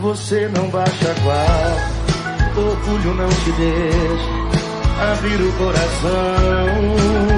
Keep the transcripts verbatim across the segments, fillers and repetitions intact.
você não baixa a guarda. Orgulho não te deixa abrir o coração.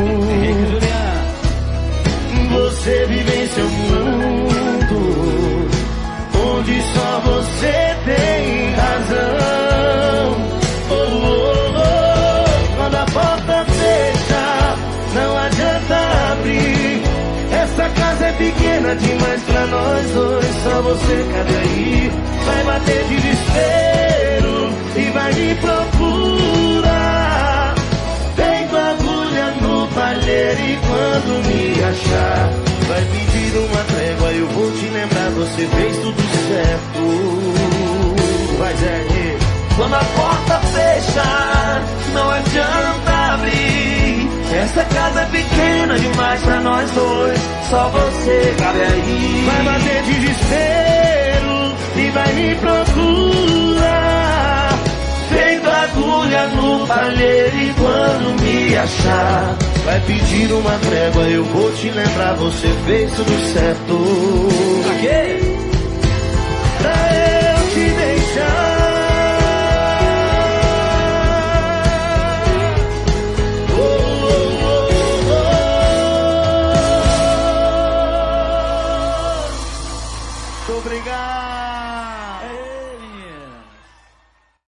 Você vive em seu mundo, onde só você tem razão. Oh, oh, oh. Quando a porta fecha, não adianta abrir. Essa casa é pequena demais pra nós dois, só você cabe aí. Vai bater desespero e vai me procurar, feito agulha no palheiro. E quando me achar, vai pedir uma trégua, eu vou te lembrar, você fez tudo certo. Vai, Zé. Quando a porta fecha, não adianta abrir. Essa casa é pequena demais pra nós dois, só você cabe aí. Vai bater desespero e vai me procurar, feito agulha no palheiro. E quando me achar, vai pedir uma trégua, eu vou te lembrar, você fez tudo certo.